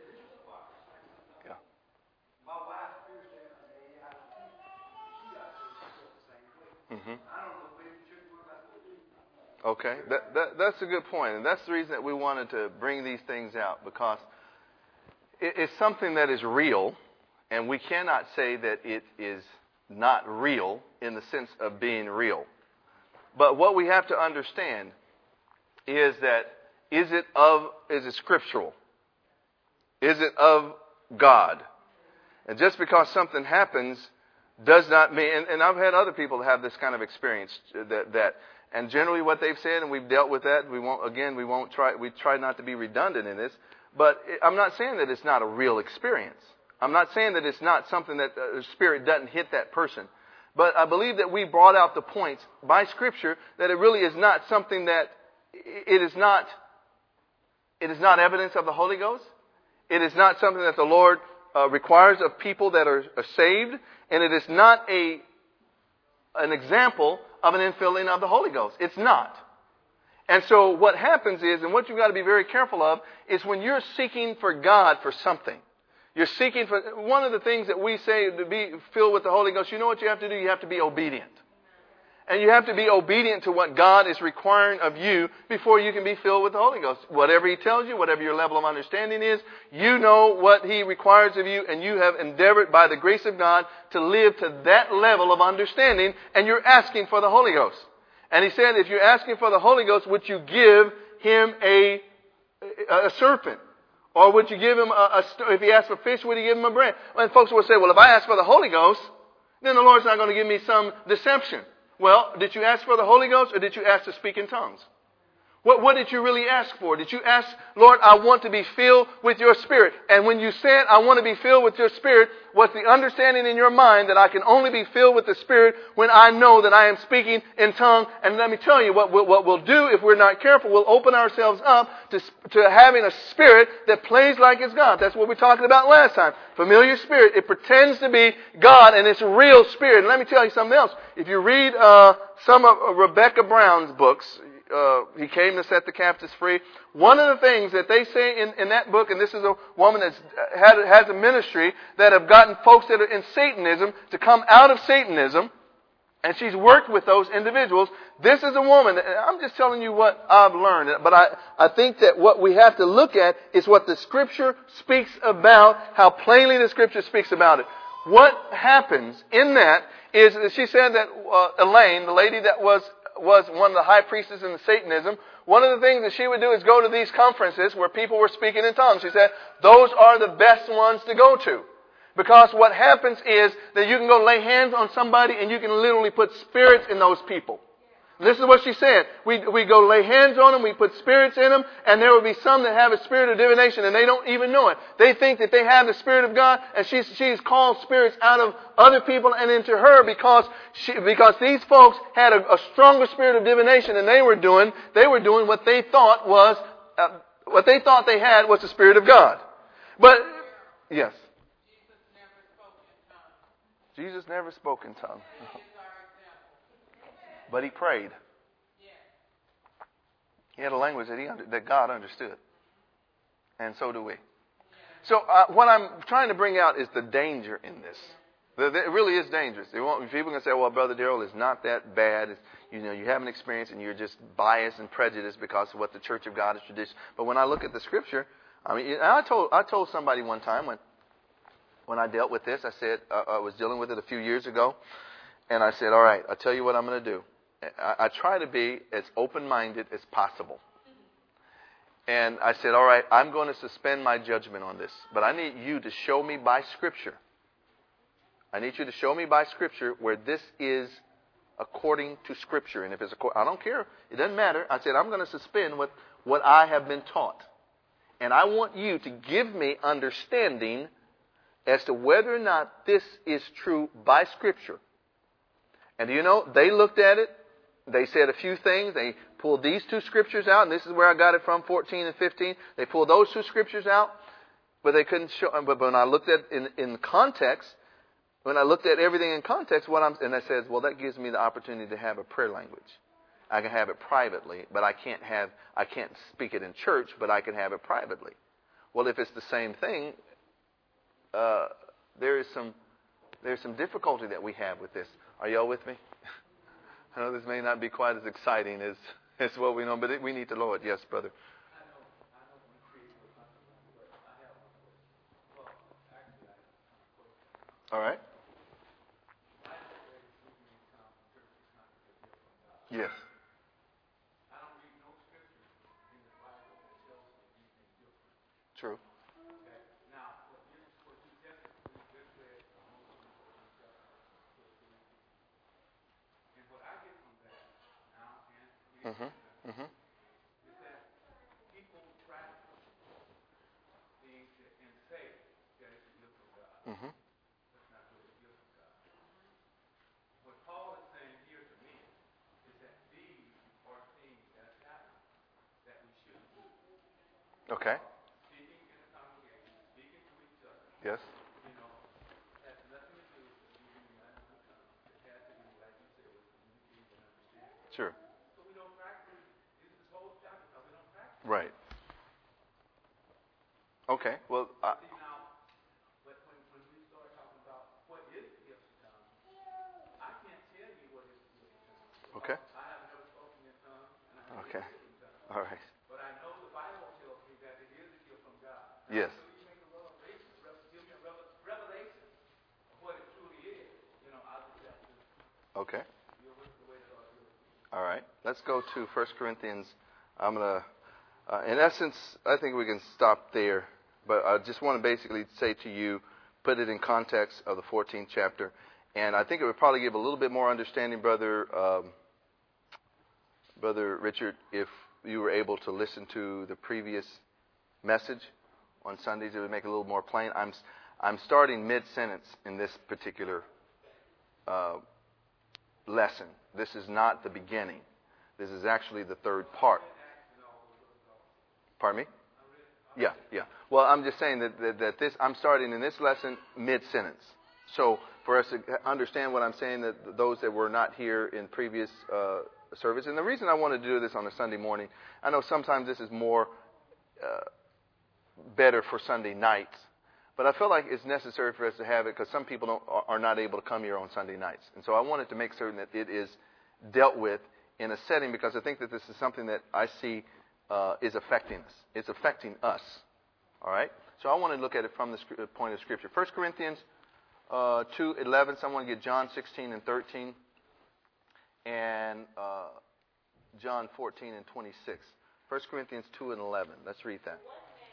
Yeah. My wife spiritually, I don't think she got the same way. Mm-hmm. I don't know, maybe the church work like we do. Okay. That's a good point, and that's the reason that we wanted to bring these things out, because it's something that is real, and we cannot say that it is not real in the sense of being real. But what we have to understand is that is it scriptural? Is it of God? And just because something happens does not mean, and I've had other people have this kind of experience that and generally what they've said, and we've dealt with that, we try not to be redundant in this, but I'm not saying that it's not a real experience. I'm not saying that it's not something that the Spirit doesn't hit that person. But I believe that we brought out the points by Scripture that it really is not something that, it is not evidence of the Holy Ghost. It is not something that the Lord requires of people that are saved. And it is not an example of an infilling of the Holy Ghost. It's not. And so what happens is, and what you've got to be very careful of, is when you're seeking for God for something. You're seeking for, one of the things that we say to be filled with the Holy Ghost, you know what you have to do? You have to be obedient. And you have to be obedient to what God is requiring of you before you can be filled with the Holy Ghost. Whatever He tells you, whatever your level of understanding is, you know what He requires of you, and you have endeavored by the grace of God to live to that level of understanding, and you're asking for the Holy Ghost. And He said, if you're asking for the Holy Ghost, would you give Him a serpent? Or would you give him if he asked for fish, would he give him a bread? And folks will say, well, if I ask for the Holy Ghost, then the Lord's not going to give me some deception. Well, did you ask for the Holy Ghost or did you ask to speak in tongues? What did you really ask for? Did you ask, Lord, I want to be filled with your Spirit? And when you said, I want to be filled with your Spirit, was the understanding in your mind that I can only be filled with the Spirit when I know that I am speaking in tongue? And let me tell you, what we'll do if we're not careful, we'll open ourselves up to having a spirit that plays like it's God. That's what we talked about last time. Familiar spirit. It pretends to be God, and it's a real spirit. And let me tell you something else. If you read some of Rebecca Brown's books, He Came to Set the Captives Free. One of the things that they say in that book, and this is a woman that has a ministry that have gotten folks that are in Satanism to come out of Satanism, and she's worked with those individuals. This is a woman, I'm just telling you what I've learned, but I think that what we have to look at is what the Scripture speaks about, how plainly the Scripture speaks about it. What happens in that is, she said that Elaine, the lady that was one of the high priestesses in Satanism, one of the things that she would do is go to these conferences where people were speaking in tongues. She said, those are the best ones to go to. Because what happens is that you can go lay hands on somebody and you can literally put spirits in those people. This is what she said. We go lay hands on them, we put spirits in them, and there will be some that have a spirit of divination and they don't even know it. They think that they have the Spirit of God, and she's called spirits out of other people and into her because these folks had a stronger spirit of divination than they were doing what they thought was, what they thought they had was the Spirit of God. But, yes. Jesus never spoke in tongues. But He prayed. He had a language that God understood. And so do we. So what I'm trying to bring out is the danger in this. It really is dangerous. People are going to say, well, Brother Darrell, it's not that bad. It's, you haven't experienced and you're just biased and prejudiced because of what the Church of God is tradition. But when I look at the Scripture, I told somebody one time when I dealt with this, I said, I was dealing with it a few years ago, and I said, all right, I'll tell you what I'm going to do. I try to be as open-minded as possible. And I said, all right, I'm going to suspend my judgment on this. But I need you to show me by Scripture. I need you to show me by Scripture where this is according to Scripture. And if it's I don't care. It doesn't matter. I said, I'm going to suspend what I have been taught. And I want you to give me understanding as to whether or not this is true by Scripture. And do you know, they looked at it. They said a few things. They pulled these two scriptures out, and this is where I got it from, 14 and 15. They pulled those two scriptures out, but they couldn't show. But when I looked at in context, when I looked at everything in context, and I said, well, that gives me the opportunity to have a prayer language. I can have it privately, but I can't speak it in church, but I can have it privately. Well, if it's the same thing, there's some difficulty that we have with this. Are y'all with me? I know this may not be quite as exciting as what we know, but we need the Lord. Yes, brother. All right. Yes. True. Mm-hmm. Mm-hmm. Is that people practice things and say that it's a gift of God. Mm-hmm. That's not really a gift of God. What Paul is saying here to me is that these are things that happen that we shouldn't do. Okay. Speaking in the congregation, speaking to each other. Yes. Has nothing to do with speaking in language of tongues. It has to do, like you said, with communicating and understanding. Sure. Right. Okay. Well, see now, but when we start talking about what is the gift of tongues, I can't tell you what is the gift of tongues. Okay. I have never spoken in tongues, and I haven't okay. spoken in tongues. All right. But I know the Bible tells me that it is a gift from God. Yes. So you make a revelation, give me a revelation of what it truly is. I'll just have to Okay. deal with the way that God deals with it. All right. Let's go to 1 Corinthians. I'm going to. In essence, I think we can stop there, but I just want to basically say to you, put it in context of the 14th chapter, and I think it would probably give a little bit more understanding, Brother Richard, if you were able to listen to the previous message on Sundays, it would make it a little more plain. I'm starting mid-sentence in this particular lesson. This is not the beginning. This is actually the third part. Pardon me? Yeah. Well, I'm just saying that this, I'm starting in this lesson mid-sentence. So for us to understand what I'm saying, that those that were not here in previous service, and the reason I want to do this on a Sunday morning, I know sometimes this is more better for Sunday nights, but I feel like it's necessary for us to have it because some people are not able to come here on Sunday nights. And so I wanted to make certain that it is dealt with in a setting, because I think that this is something that I see is affecting us. It's affecting us. All right? So I want to look at it from the point of Scripture. 1 Corinthians 2:11. Someone get John 16 and 13. And John 14 and 26. 1 Corinthians 2 and 11. Let's read that.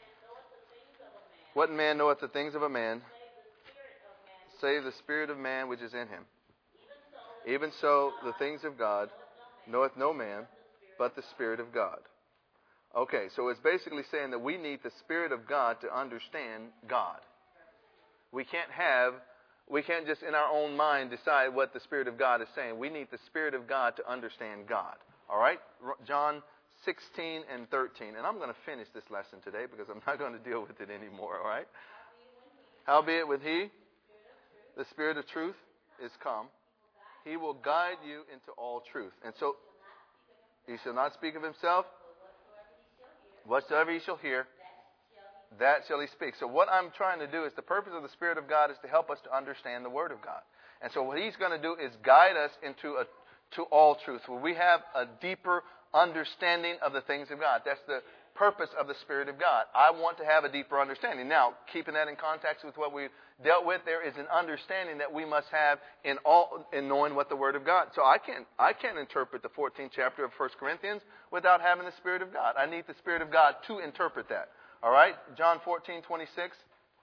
What man knoweth the things of a man, save the spirit of man which is in him? Even so, the things of God knoweth no man, but the Spirit of God. Okay, so it's basically saying that we need the Spirit of God to understand God. We can't just in our own mind decide what the Spirit of God is saying. We need the Spirit of God to understand God. All right? John 16 and 13. And I'm going to finish this lesson today because I'm not going to deal with it anymore. All right? Howbeit with He, the Spirit of truth, is come. He will guide you into all truth. And so, He shall not speak of Himself. Whatsoever He shall hear, that shall He speak. So what I'm trying to do is, the purpose of the Spirit of God is to help us to understand the Word of God. And so what He's going to do is guide us to all truth, where we have a deeper understanding of the things of God. That's the purpose of the Spirit of God. I want to have a deeper understanding. Now, keeping that in context with what we've dealt with, there is an understanding that we must have in knowing what the Word of God. So I can't interpret the 14th chapter of 1 Corinthians without having the Spirit of God. I need the Spirit of God to interpret that. All right? John 14:26.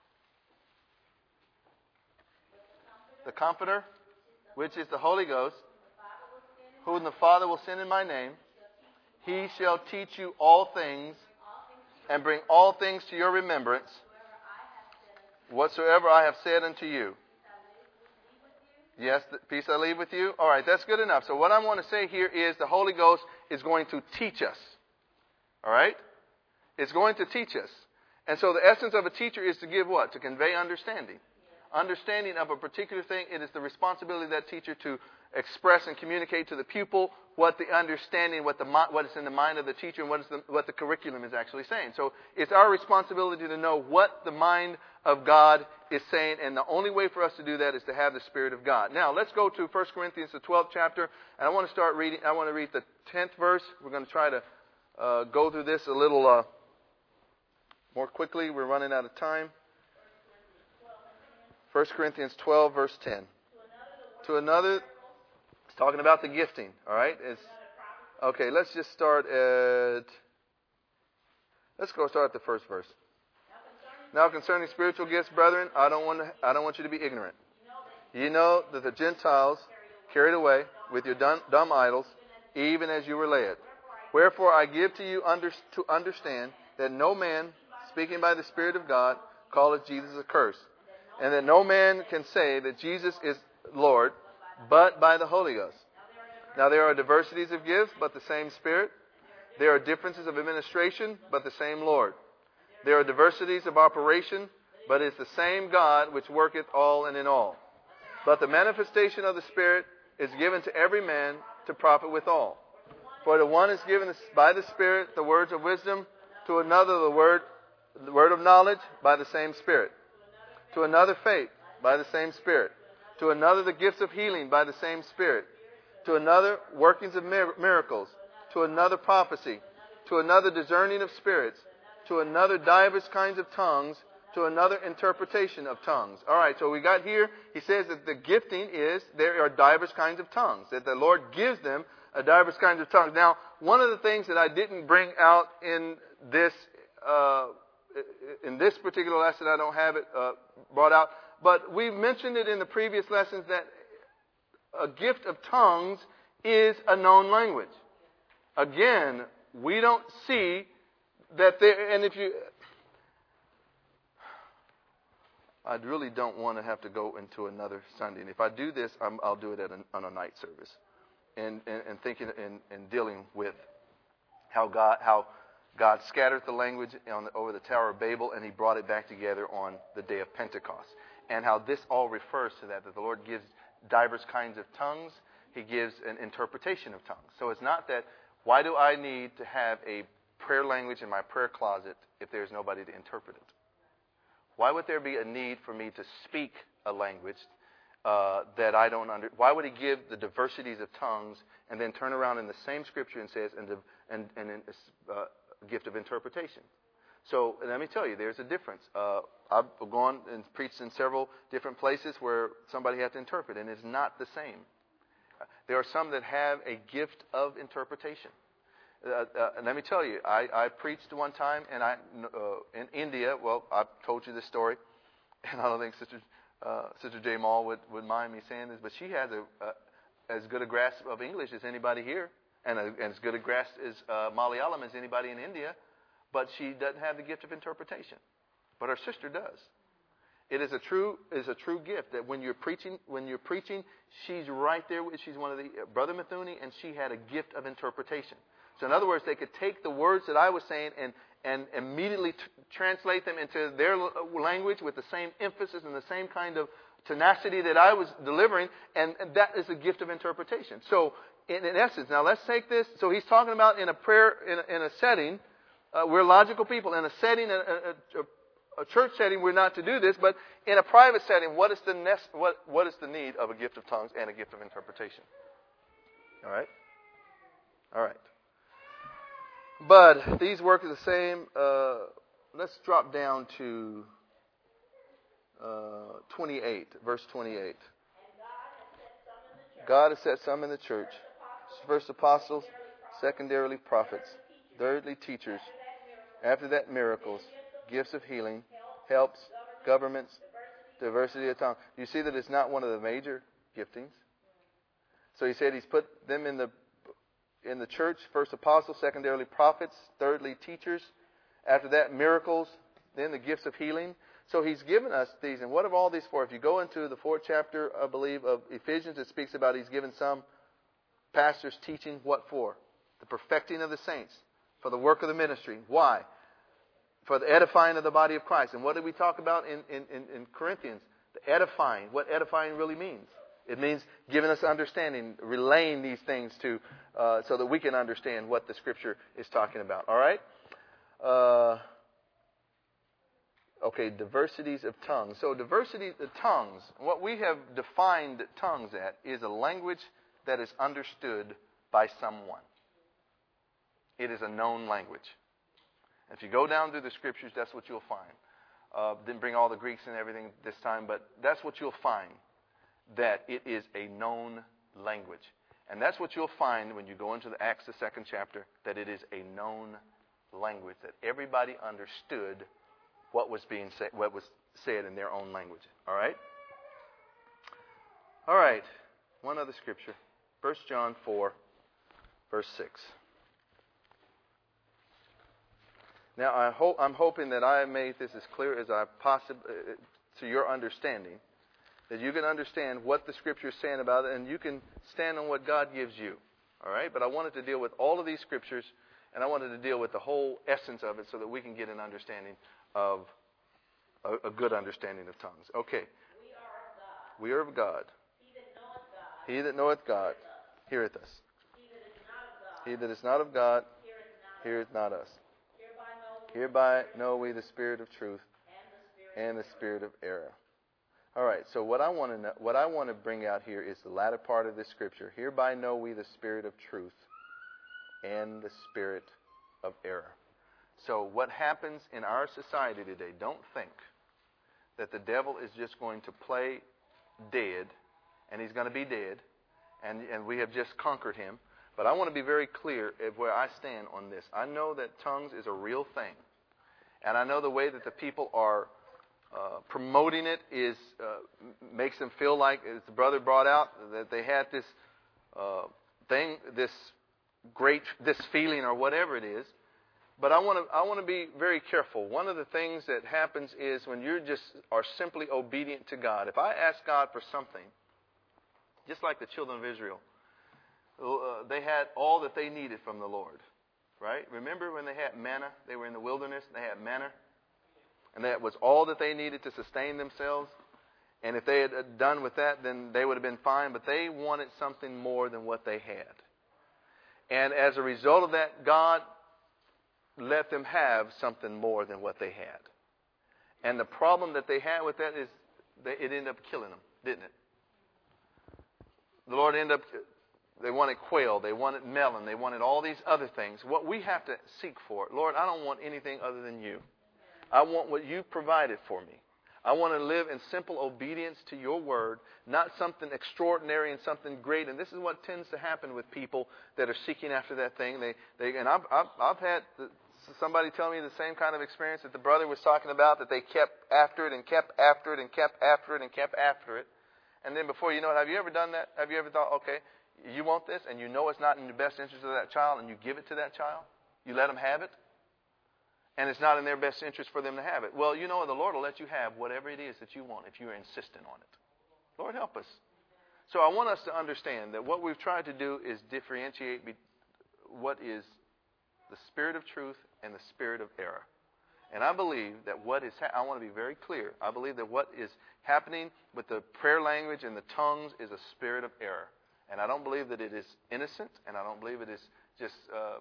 The Comforter, which is the Holy Ghost, whom the Father will send in my name, He shall teach you all things and bring all things to your remembrance, whatsoever I have said unto you. Yes, the peace I leave with you. All right, that's good enough. So what I want to say here is the Holy Ghost is going to teach us. All right? It's going to teach us. And so the essence of a teacher is to give what? To convey understanding. Understanding of a particular thing. It is the responsibility of that teacher to express and communicate to the pupil what the understanding, what is in the mind of the teacher, and what the curriculum is actually saying. So it's our responsibility to know what the mind of God is saying, and the only way for us to do that is to have the Spirit of God. Now, let's go to 1 Corinthians, the 12th chapter, and I want to start reading. I want to read the 10th verse. We're going to try to go through this a little more quickly. We're running out of time. 1 Corinthians 12, verse 10. To another, it's talking about the gifting, all right? Okay, let's just start at the first verse. Now concerning spiritual gifts, brethren, I don't want you to be ignorant. You know that the Gentiles carried away with your dumb idols, even as you were led. Wherefore I give to you to understand that no man, speaking by the Spirit of God, calleth Jesus accursed, and that no man can say that Jesus is Lord, but by the Holy Ghost. Now there are diversities of gifts, but the same Spirit. There are differences of administration, but the same Lord. There are diversities of operation, but it's the same God which worketh all and in all. But the manifestation of the Spirit is given to every man to profit withal. For to one is given by the Spirit the words of wisdom, to another the word of knowledge by the same Spirit, to another faith by the same Spirit, to another the gifts of healing by the same Spirit, to another workings of miracles, to another prophecy, to another discerning of spirits, to another divers kinds of tongues, to another interpretation of tongues. All right, so we got here, he says that the gifting is, there are divers kinds of tongues, that the Lord gives them a divers kinds of tongues. Now, one of the things that I didn't bring out in this particular lesson, I don't have it brought out, but we mentioned it in the previous lessons that a gift of tongues is a known language. Again, we don't see that there, and if you, I really don't want to have to go into another Sunday. And if I do this, I'll do it on a night service. And thinking and dealing with how God scattered the language over the Tower of Babel, and He brought it back together on the day of Pentecost. And how this all refers to that the Lord gives diverse kinds of tongues. He gives an interpretation of tongues. So it's not that, why do I need to have a prayer language in my prayer closet if there's nobody to interpret it? Why would there be a need for me to speak a language that I don't understand? Why would He give the diversities of tongues and then turn around in the same scripture and says, and a gift of interpretation? So let me tell you, there's a difference. I've gone and preached in several different places where somebody had to interpret, and it's not the same. There are some that have a gift of interpretation. And let me tell you, I preached one time, and in India. Well, I've told you this story, and I don't think Sister J. Maul would mind me saying this, but she has as good a grasp of English as anybody here, and as good a grasp as Malayalam as anybody in India, but she doesn't have the gift of interpretation. But her sister does. It is a true gift that when you're preaching, she's right there. She's one of the Brother Methuni, and she had a gift of interpretation. So in other words, they could take the words that I was saying and immediately translate them into their language with the same emphasis and the same kind of tenacity that I was delivering, and that is a gift of interpretation. So in essence, now let's take this. So he's talking about in a prayer, in a setting, we're logical people. In a setting, a church setting, we're not to do this, but in a private setting, what is the need of a gift of tongues and a gift of interpretation? All right? All right. But these work are the same. Let's drop down to 28, verse 28. God has set some in the church. First apostles, secondarily prophets, thirdly teachers, after that miracles, gifts of healing, helps, governments, diversity of tongue. You see that it's not one of the major giftings. So he said He's put them in the church, first apostles, secondarily prophets, thirdly teachers, after that miracles, then the gifts of healing. So He's given us these. And what are all these for? If you go into the 4th chapter, I believe, of Ephesians, it speaks about He's given some pastors teaching what for? The perfecting of the saints, for the work of the ministry. Why? For the edifying of the body of Christ. And what did we talk about in Corinthians? The edifying, what edifying really means. It means giving us understanding, relaying these things to so that we can understand what the Scripture is talking about. All right? Okay, diversities of tongues. So diversity of tongues, what we have defined tongues at is a language that is understood by someone. It is a known language. If you go down through the Scriptures, that's what you'll find. Didn't bring all the Greeks and everything this time, but that's what you'll find. That it is a known language. And that's what you'll find when you go into the Acts, the 2nd chapter, that it is a known language, that everybody understood what was being said, what was said in their own language. All right? All right. One other scripture. 1 John 4, verse 6. Now, I'm hoping that I have made this as clear as I possibly, to your understanding, that you can understand what the Scripture is saying about it, and you can stand on what God gives you. All right? But I wanted to deal with all of these Scriptures, and I wanted to deal with the whole essence of it so that we can get an understanding of, a good understanding of tongues. Okay. We are of God. He that knoweth God heareth us. He that is not of God heareth not us. Hereby know we the spirit of truth and the spirit of error. All right, so what I want to bring out here is the latter part of this scripture. Hereby know we the spirit of truth and the spirit of error. So what happens in our society today, don't think that the devil is just going to play dead, and he's going to be dead, and we have just conquered him. But I want to be very clear of where I stand on this. I know that tongues is a real thing. And I know the way that the people are promoting it is makes them feel like, as the brother brought out, that they had this thing, this this feeling or whatever it is. But I want to be very careful. One of the things that happens is when you just are simply obedient to God. If I ask God for something, just like the children of Israel, they had all that they needed from the Lord, right? Remember when they had manna? They were in the wilderness. They had manna. And that was all that they needed to sustain themselves. And if they had done with that, then they would have been fine. But they wanted something more than what they had. And as a result of that, God let them have something more than what they had. And the problem that they had with that is it ended up killing them, didn't it? The Lord ended up, they wanted quail, they wanted melon, they wanted all these other things. What we have to seek for, Lord, I don't want anything other than you. I want what you provided for me. I want to live in simple obedience to your word, not something extraordinary and something great. And this is what tends to happen with people that are seeking after that thing. And I've had somebody tell me the same kind of experience that the brother was talking about, that they kept after it and kept after it and kept after it and kept after it. And then before you know it, have you ever done that? Have you ever thought, okay, you want this and you know it's not in the best interest of that child and you give it to that child? You let them have it? And it's not in their best interest for them to have it. Well, you know, the Lord will let you have whatever it is that you want if you're insistent on it. Lord, help us. So I want us to understand that what we've tried to do is differentiate what is the spirit of truth and the spirit of error. And I believe that I want to be very clear. I believe that what is happening with the prayer language and the tongues is a spirit of error. And I don't believe that it is innocent, and I don't believe it is just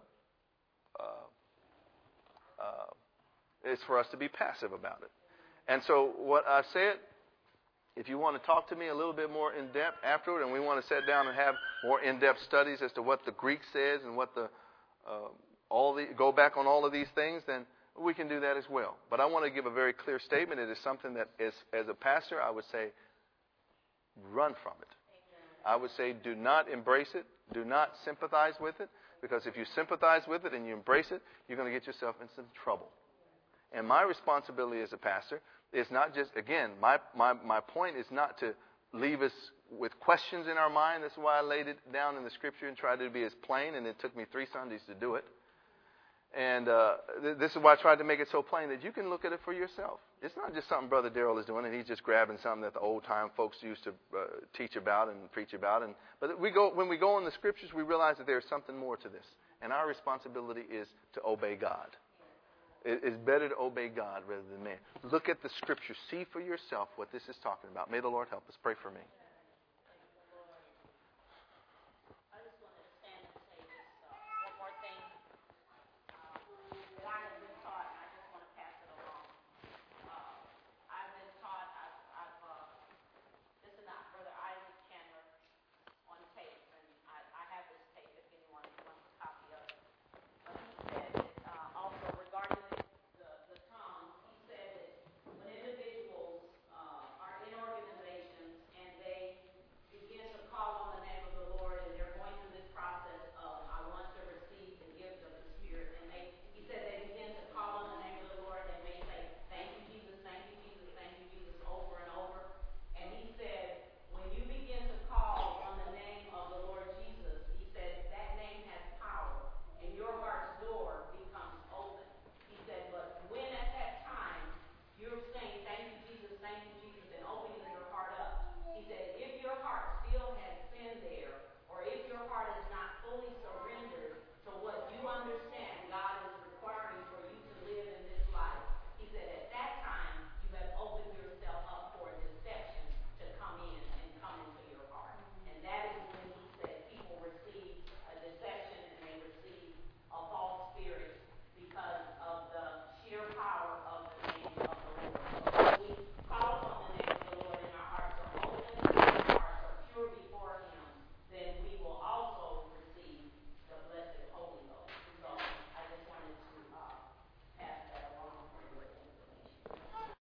it's for us to be passive about it. And so what I said, if you want to talk to me a little bit more in depth afterward, and we want to sit down and have more in-depth studies as to what the Greek says and what go back on all of these things, then we can do that as well. But I want to give a very clear statement. It is something that, as a pastor, I would say, run from it. I would say, do not embrace it. Do not sympathize with it. Because if you sympathize with it and you embrace it, you're going to get yourself in some trouble. And my responsibility as a pastor is not just, again, my point is not to leave us with questions in our mind. That's why I laid it down in the Scripture and tried to be as plain, and it took me 3 Sundays to do it. And this is why I tried to make it so plain that you can look at it for yourself. It's not just something Brother Darrell is doing, and he's just grabbing something that the old-time folks used to teach about and preach about. But when we go in the Scriptures, we realize that there's something more to this. And our responsibility is to obey God. It's better to obey God rather than man. Look at the Scripture. See for yourself what this is talking about. May the Lord help us. Pray for me.